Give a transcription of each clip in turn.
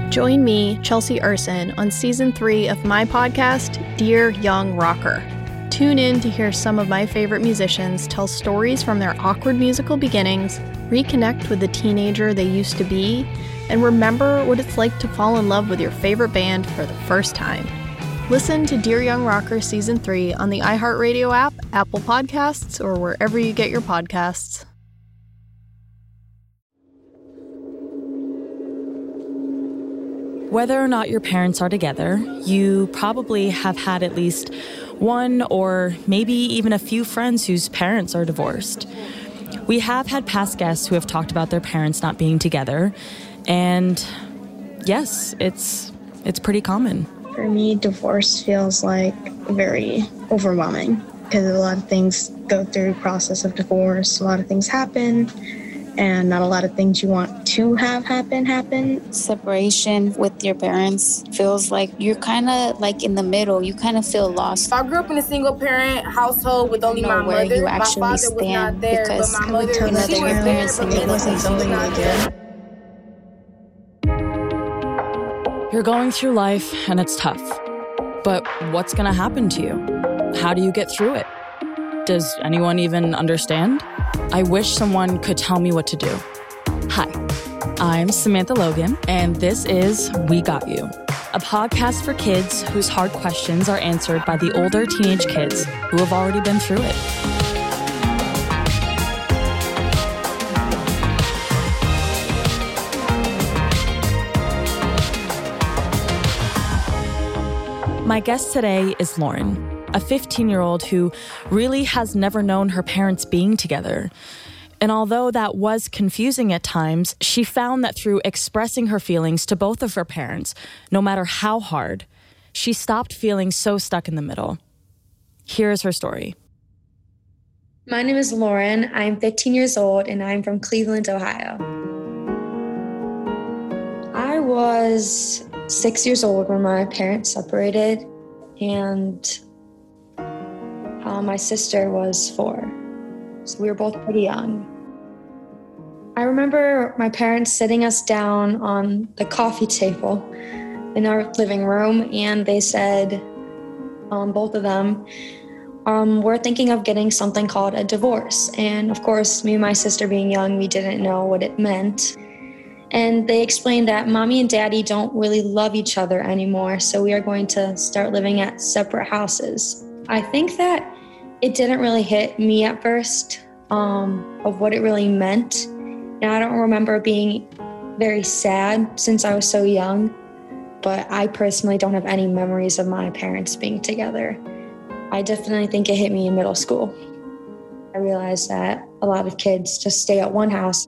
Join me, Chelsea Urson, on Season 3 of my podcast, Dear Young Rocker. Tune in to hear some of my favorite musicians tell stories from their awkward musical beginnings, reconnect with the teenager they used to be, and remember what it's like to fall in love with your favorite band for the first time. Listen to Dear Young Rocker Season 3 on the iHeartRadio app, Apple Podcasts, or wherever you get your podcasts. Whether or not your parents are together, you probably have had at least one or maybe even a few friends whose parents are divorced. We have had past guests who have talked about their parents not being together, and yes, it's pretty common. For me, divorce feels like very overwhelming because a lot of things go through the process of divorce. A lot of things happen, and not a lot of things you want to have happen. Separation with your parents feels like you're kind of like in the middle. You kind of feel lost. I grew up in a single parent household with only my where mother. you My actually father stand was not there, because but my mother, she was she was there, there, so but it wasn't something we did. You're going through life and it's tough. But what's going to happen to you? How do you get through it? Does anyone even understand? I wish someone could tell me what to do. Hi, I'm Samantha Logan, and this is We Got You, a podcast for kids whose hard questions are answered by the older teenage kids who have already been through it. My guest today is Lauren, a 15-year-old who really has never known her parents being together. And although that was confusing at times, she found that through expressing her feelings to both of her parents, no matter how hard, she stopped feeling so stuck in the middle. Here's her story. My name is Lauren. I'm 15 years old, and I'm from Cleveland, Ohio. I was 6 years old when my parents separated, and my sister was 4. So we were both pretty young. I remember my parents sitting us down on the coffee table in our living room, and they said, both of them, we're thinking of getting something called a divorce. And of course, me and my sister being young, we didn't know what it meant. And they explained that mommy and daddy don't really love each other anymore, so we are going to start living at separate houses. I think that it didn't really hit me at first of what it really meant. And I don't remember being very sad since I was so young, but I personally don't have any memories of my parents being together. I definitely think it hit me in middle school. I realized that a lot of kids just stay at one house.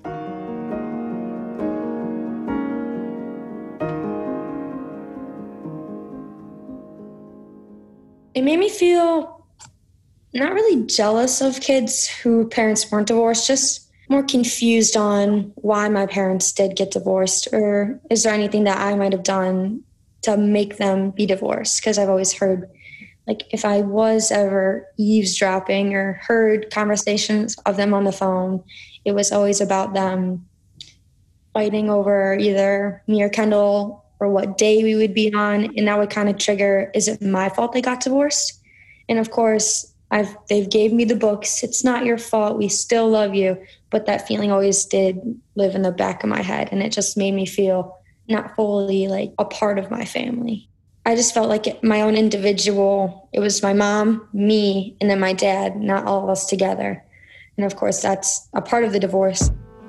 It made me feel not really jealous of kids whose parents weren't divorced, just more confused on why my parents did get divorced, or is there anything that I might have done to make them be divorced? Because I've always heard, like, if I was ever eavesdropping or heard conversations of them on the phone, it was always about them fighting over either me or Kendall or what day we would be on, and that would kind of trigger, is it my fault they got divorced? And of course, they've gave me the books. It's not your fault. We still love you. But that feeling always did live in the back of my head, and it just made me feel not fully like a part of my family. I just felt like my own individual. It was my mom, me, and then my dad, not all of us together. And of course, that's a part of the divorce.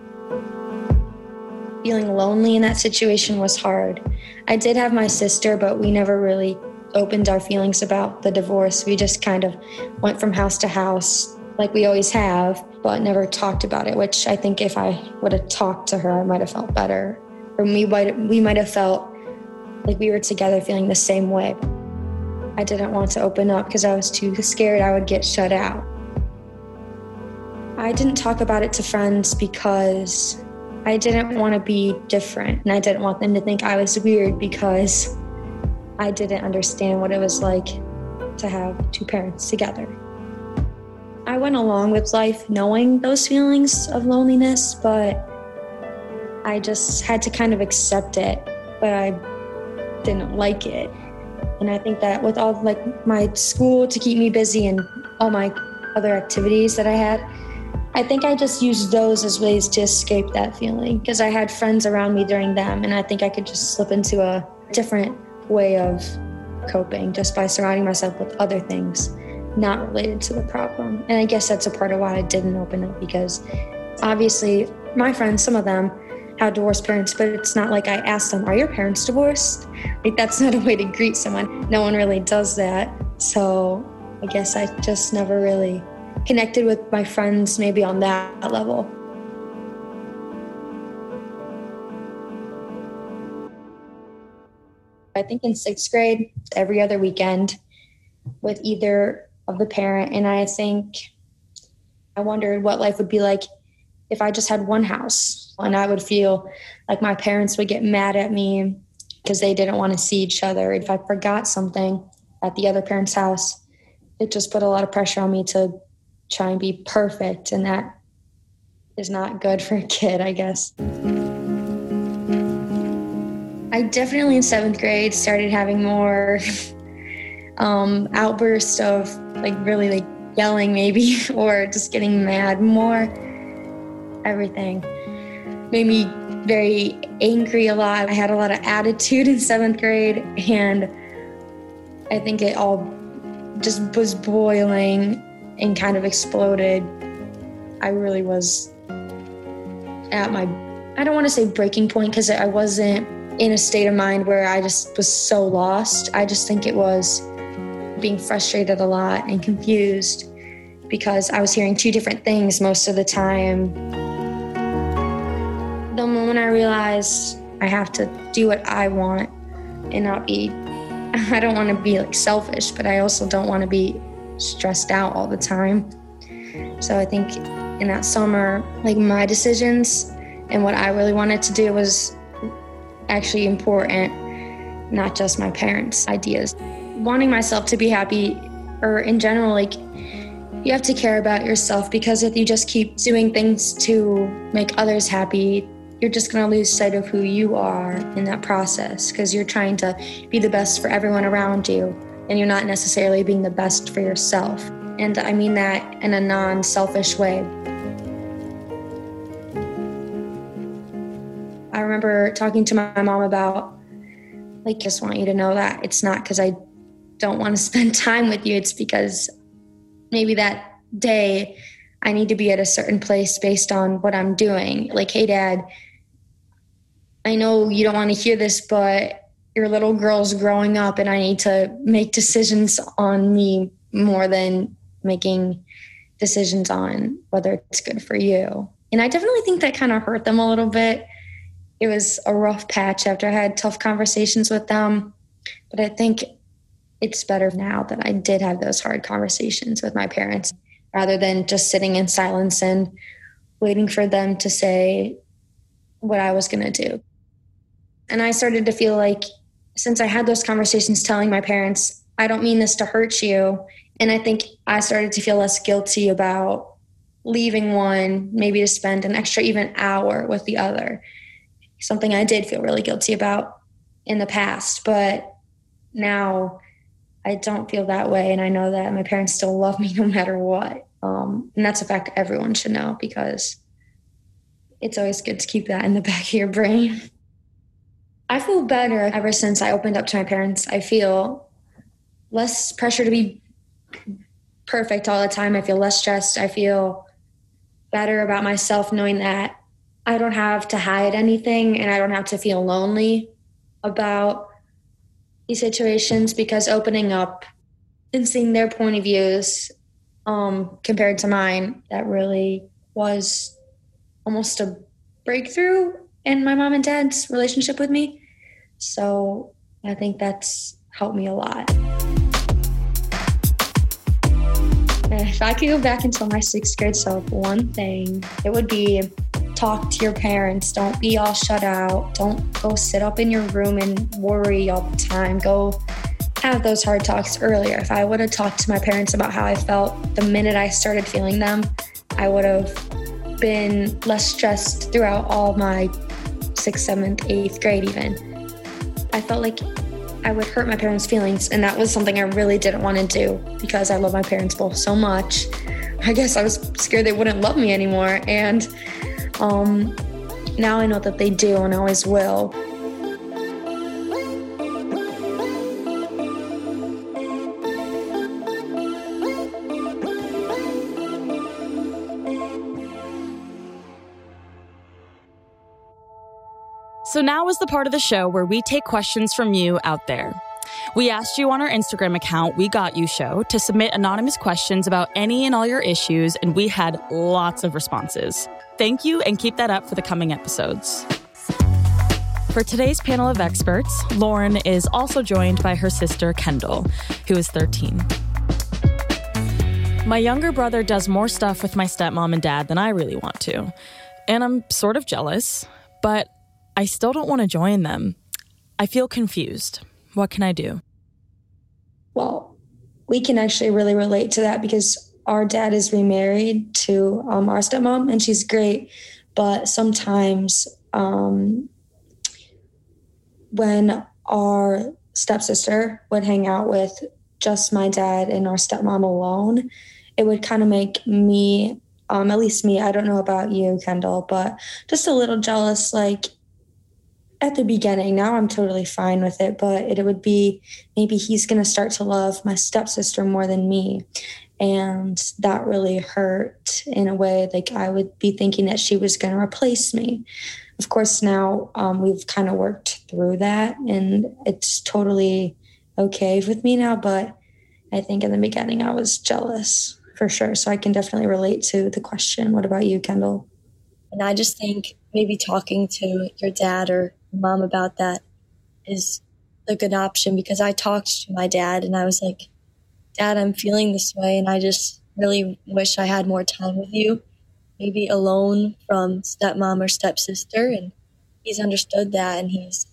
Feeling lonely in that situation was hard. I did have my sister, but we never really opened our feelings about the divorce. We just kind of went from house to house like we always have, but never talked about it, which I think if I would have talked to her, I might have felt better. Or we might have felt like we were together feeling the same way. I didn't want to open up because I was too scared I would get shut out. I didn't talk about it to friends because I didn't want to be different, and I didn't want them to think I was weird because I didn't understand what it was like to have two parents together. I went along with life knowing those feelings of loneliness, but I just had to kind of accept it but I didn't like it. And I think that with all like my school to keep me busy and all my other activities that I had, I think I just used those as ways to escape that feeling because I had friends around me during them, and I think I could just slip into a different way of coping just by surrounding myself with other things not related to the problem. And I guess that's a part of why I didn't open up, because obviously my friends, some of them had divorced parents, but it's not like I asked them, are your parents divorced? Like, that's not a way to greet someone. No one really does that. So I guess I just never really connected with my friends maybe on that level. I think in 6th grade, every other weekend with either of the parent. And I think I wondered what life would be like if I just had one house, and I would feel like my parents would get mad at me because they didn't want to see each other. If I forgot something at the other parent's house, it just put a lot of pressure on me to try and be perfect. And that is not good for a kid, I guess. I definitely in 7th grade started having more outbursts of like really like yelling maybe, or just getting mad more. Everything made me very angry a lot. I had a lot of attitude in 7th grade, and I think it all just was boiling and kind of exploded. I really was at my, I don't want to say breaking point, because I wasn't in a state of mind where I just was so lost. I just think it was being frustrated a lot and confused because I was hearing 2 different things most of the time. The moment I realized I have to do what I want and not be, I don't want to be like selfish, but I also don't want to be stressed out all the time. So I think in that summer, like my decisions and what I really wanted to do was actually important, not just my parents' ideas. Wanting myself to be happy, or in general, like you have to care about yourself, because if you just keep doing things to make others happy, you're just going to lose sight of who you are in that process, because you're trying to be the best for everyone around you, and you're not necessarily being the best for yourself. And I mean that in a non-selfish way. I remember talking to my mom about, like, just want you to know that it's not because I don't want to spend time with you. It's because maybe that day I need to be at a certain place based on what I'm doing. Like, hey, Dad, I know you don't want to hear this, but your little girl's growing up and I need to make decisions on me more than making decisions on whether it's good for you. And I definitely think that kind of hurt them a little bit. It was a rough patch after I had tough conversations with them. But I think it's better now that I did have those hard conversations with my parents, rather than just sitting in silence and waiting for them to say what I was going to do. And I started to feel like, since I had those conversations telling my parents, I don't mean this to hurt you. And I think I started to feel less guilty about leaving one, maybe to spend an extra even hour with the other. Something I did feel really guilty about in the past, but now I don't feel that way. And I know that my parents still love me no matter what. And that's a fact everyone should know, because it's always good to keep that in the back of your brain. I feel better ever since I opened up to my parents. I feel less pressure to be perfect all the time. I feel less stressed. I feel better about myself, knowing that I don't have to hide anything and I don't have to feel lonely about these situations, because opening up and seeing their point of views compared to mine, that really was almost a breakthrough in my mom and dad's relationship with me. So I think that's helped me a lot. If I could go back until my 6th grade self, one thing, it would be talk to your parents. Don't be all shut out. Don't go sit up in your room and worry all the time. Go have those hard talks earlier. If I would have talked to my parents about how I felt the minute I started feeling them, I would have been less stressed throughout all my 6th, 7th, 8th grade even. I felt like I would hurt my parents' feelings, and that was something I really didn't want to do because I love my parents both so much. I guess I was scared they wouldn't love me anymore, and now I know that they do and always will. So now is the part of the show where we take questions from you out there. We asked you on our Instagram account, We Got You Show, to submit anonymous questions about any and all your issues, and we had lots of responses. Thank you, and keep that up for the coming episodes. For today's panel of experts, Lauren is also joined by her sister, Kendall, who is 13. My younger brother does more stuff with my stepmom and dad than I really want to, and I'm sort of jealous, but I still don't want to join them. I feel confused. What can I do? Well, we can actually really relate to that because our dad is remarried to our stepmom, and she's great. But sometimes when our stepsister would hang out with just my dad and our stepmom alone, it would kind of make me, at least me, I don't know about you, Kendall, but just a little jealous, like, at the beginning. Now I'm totally fine with it, but it would be maybe he's going to start to love my stepsister more than me. And that really hurt in a way. Like I would be thinking that she was going to replace me. Of course, now we've kind of worked through that and it's totally okay with me now. But I think in the beginning I was jealous for sure. So I can definitely relate to the question. What about you, Kendall? And I just think maybe talking to your dad or mom about that is a good option, because I talked to my dad and I was like, Dad, I'm feeling this way and I just really wish I had more time with you, maybe alone from stepmom or stepsister. And he's understood that and he's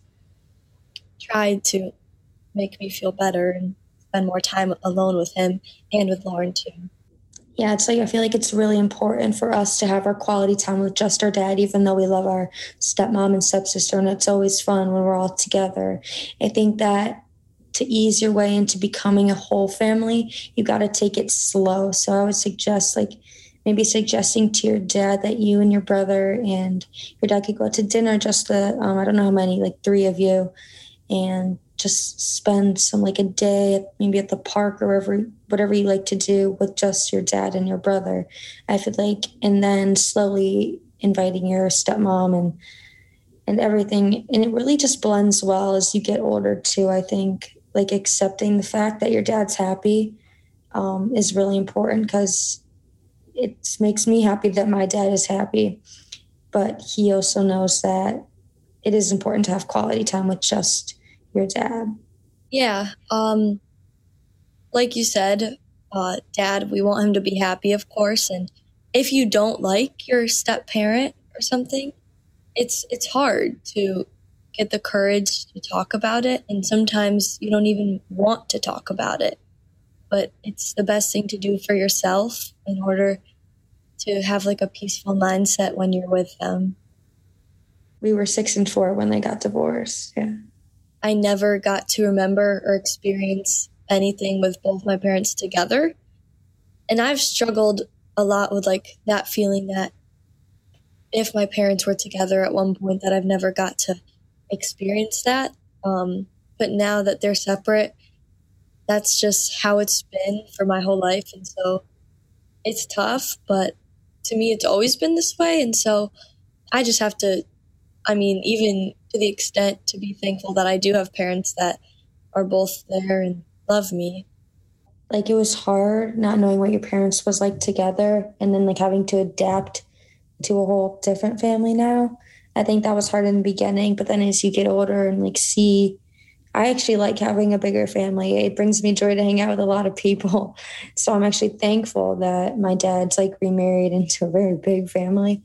tried to make me feel better and spend more time alone with him and with Lauren too. Yeah, it's like I feel like it's really important for us to have our quality time with just our dad, even though we love our stepmom and stepsister, and it's always fun when we're all together. I think that to ease your way into becoming a whole family, you got to take it slow. So I would suggest maybe suggesting to your dad that you and your brother and your dad could go out to dinner, just the, I don't know how many, like 3 of you, and just spend some a day maybe at the park or whatever you like to do with just your dad and your brother. I feel like, and then slowly inviting your stepmom and everything. And it really just blends well as you get older too. I think accepting the fact that your dad's happy is really important, because it makes me happy that my dad is happy. But he also knows that it is important to have quality time with just your dad. Yeah. Like you said, Dad, we want him to be happy, of course. And if you don't like your step-parent or something, it's hard to get the courage to talk about it. And sometimes you don't even want to talk about it. But it's the best thing to do for yourself in order to have a peaceful mindset when you're with them. We were 6 and 4 when they got divorced. Yeah. I never got to remember or experience anything with both my parents together. And I've struggled a lot with that feeling that if my parents were together at one point, that I've never got to experience that. But now that they're separate, that's just how it's been for my whole life. And so it's tough, but to me, it's always been this way. And so I just have to, even to the extent to be thankful that I do have parents that are both there and love me. It was hard not knowing what your parents was like together, and then having to adapt to a whole different family now. I think that was hard in the beginning, but then as you get older and I actually like having a bigger family. It brings me joy to hang out with a lot of people. So I'm actually thankful that my dad's remarried into a very big family.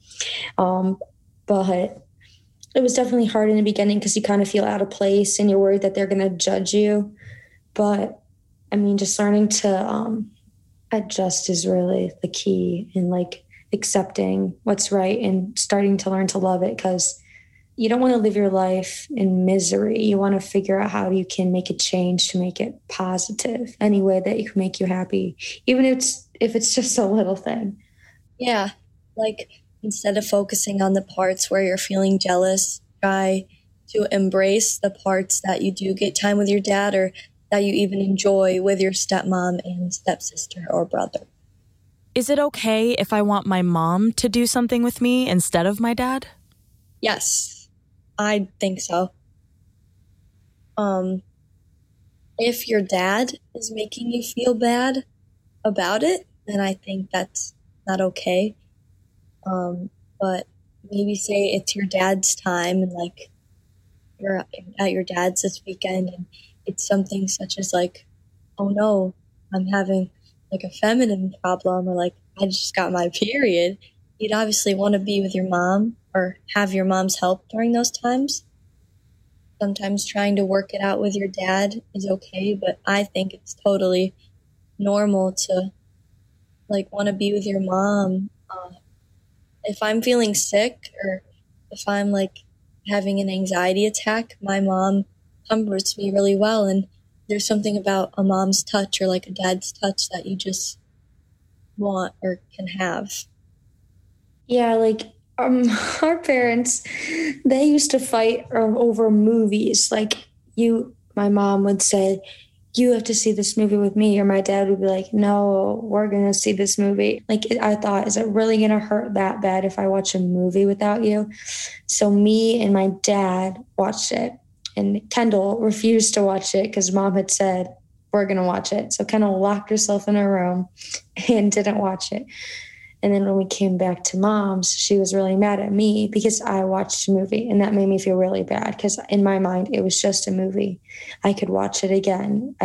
But it was definitely hard in the beginning because you kind of feel out of place and you're worried that they're going to judge you. But just learning to adjust is really the key in accepting what's right and starting to learn to love it, because you don't want to live your life in misery. You want to figure out how you can make a change to make it positive, any way that you can make you happy, even if it's just a little thing. Yeah, like instead of focusing on the parts where you're feeling jealous, try to embrace the parts that you do get time with your dad or that you even enjoy with your stepmom and stepsister or brother. Is it okay if I want my mom to do something with me instead of my dad? Yes, I think so. If your dad is making you feel bad about it, then I think that's not okay. But maybe say it's your dad's time and like you're at your dad's this weekend and it's something such as like, oh no, I'm having like a feminine problem, or like I just got my period. You'd obviously want to be with your mom or have your mom's help during those times. Sometimes trying to work it out with your dad is okay, but I think it's totally normal to like want to be with your mom. If I'm feeling sick or if I'm like having an anxiety attack, my mom comforts me really well, and there's something about a mom's touch or like a dad's touch that you just want or can have. Yeah, like our parents, they used to fight over movies. Like my mom would say, you have to see this movie with me, or my dad would be like, no, we're gonna see this movie. Like I thought, is it really gonna hurt that bad if I watch a movie without you? So me and my dad watched it, and Kendall refused to watch it because mom had said we're gonna watch it. So Kendall locked herself in her room and didn't watch it. And then when we came back to mom's, she was really mad at me because I watched a movie, and that made me feel really bad because in my mind, it was just a movie. I could watch it again.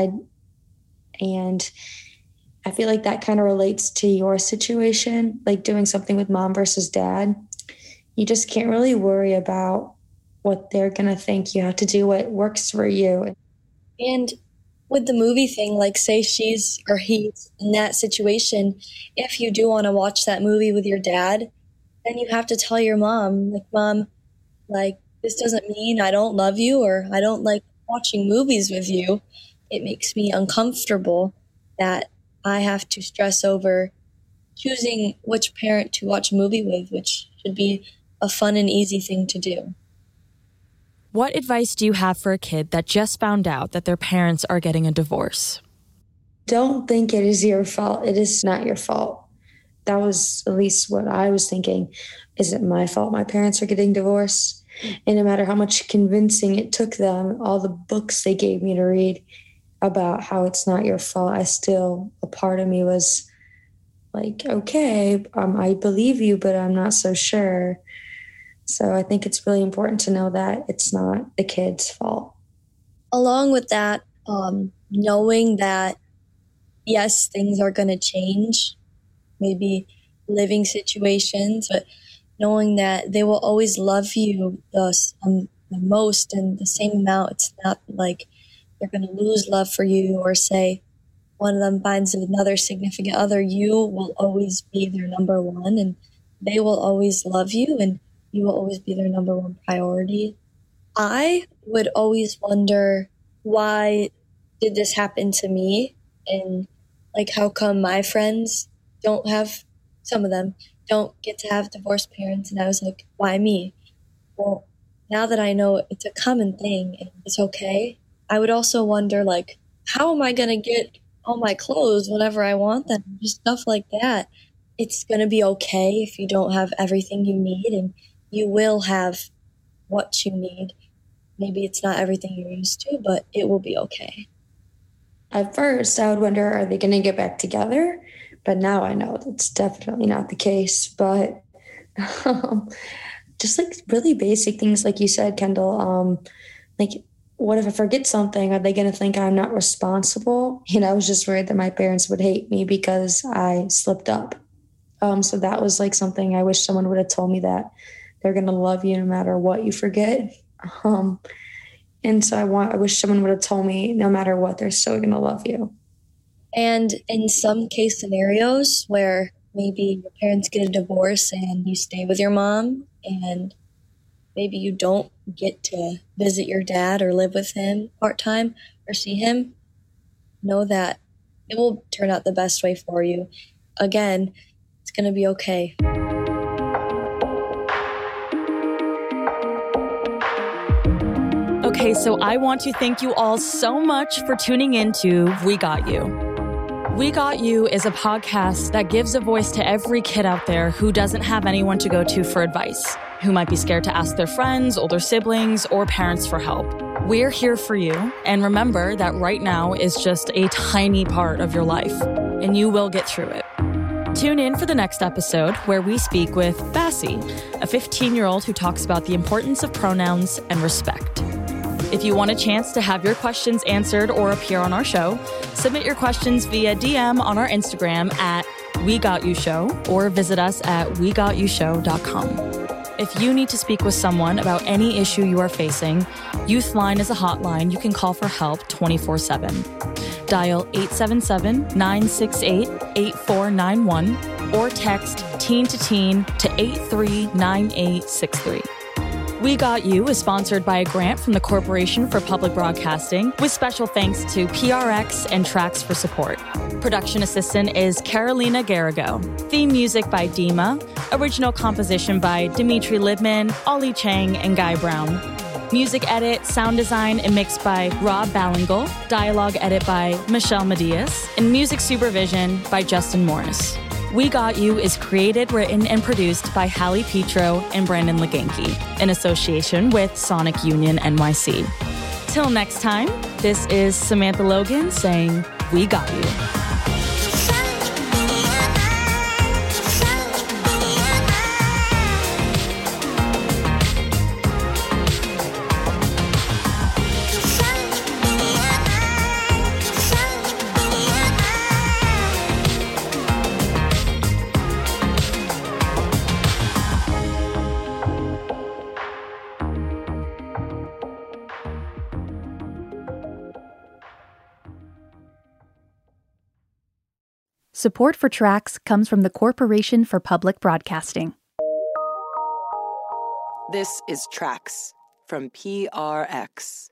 And I feel like that kind of relates to your situation, like doing something with mom versus dad. You just can't really worry about what they're going to think. You have to do what works for you. And with the movie thing, like say she's or he's in that situation, if you do want to watch that movie with your dad, then you have to tell your mom, like, Mom, like, this doesn't mean I don't love you or I don't like watching movies with you. It makes me uncomfortable that I have to stress over choosing which parent to watch a movie with, which should be a fun and easy thing to do. What advice do you have for a kid that just found out that their parents are getting a divorce? Don't think it is your fault. It is not your fault. That was at least what I was thinking. Is it my fault my parents are getting divorced? And no matter how much convincing it took them, all the books they gave me to read about how it's not your fault, a part of me was like, okay, I believe you, but I'm not so sure. So I think it's really important to know that it's not the kid's fault. Along with that, knowing that, yes, things are going to change, maybe living situations, but knowing that they will always love you the most and the same amount. It's not like they're going to lose love for you or say one of them finds another significant other. You will always be their number one, and they will always love you, and you will always be their number one priority. I would always wonder, why did this happen to me? And like, how come my friends don't have, some of them don't get to have divorced parents? And I was like, why me? Well, now that I know it's a common thing and it's okay, I would also wonder, like, how am I going to get all my clothes whenever I want them? Just stuff like that. It's going to be okay if you don't have everything you need, and you will have what you need. Maybe it's not everything you're used to, but it will be okay. At first, I would wonder, are they going to get back together? But now I know that's definitely not the case. But just like really basic things, like you said, Kendall, like, what if I forget something? Are they going to think I'm not responsible? I was just worried that my parents would hate me because I slipped up. So that was like something I wish someone would have told me, that they're going to love you no matter what you forget. And so I wish someone would have told me, no matter what, they're still going to love you. And in some case scenarios where maybe your parents get a divorce and you stay with your mom and maybe you don't get to visit your dad or live with him part-time or see him, know that it will turn out the best way for you. Again, it's going to be okay. Okay, so I want to thank you all so much for tuning into We Got You. We Got You is a podcast that gives a voice to every kid out there who doesn't have anyone to go to for advice, who might be scared to ask their friends, older siblings, or parents for help. We're here for you, and remember that right now is just a tiny part of your life, and you will get through it. Tune in for the next episode where we speak with Bassie, a 15-year-old who talks about the importance of pronouns and respect. If you want a chance to have your questions answered or appear on our show, submit your questions via DM on our Instagram at WeGotYouShow or visit us at WeGotYouShow.com. If you need to speak with someone about any issue you are facing, Youthline is a hotline you can call for help 24/7. Dial 877-968-8491 or text teen to teen to 839863. We Got You is sponsored by a grant from the Corporation for Public Broadcasting, with special thanks to PRX and Tracks for support. Production assistant is Carolina Garrigo. Theme music by Dima. Original composition by Dimitri Libman, Ollie Chang, and Guy Brown. Music edit, sound design, and mix by Rob Ballingle. Dialogue edit by Michelle Medias. And music supervision by Justin Morris. We Got You is created, written, and produced by Hallie Petro and Brandon Leganke in association with Sonic Union NYC. Till next time, this is Samantha Logan saying, We got you. Support for Tracks comes from the Corporation for Public Broadcasting. This is Tracks from PRX.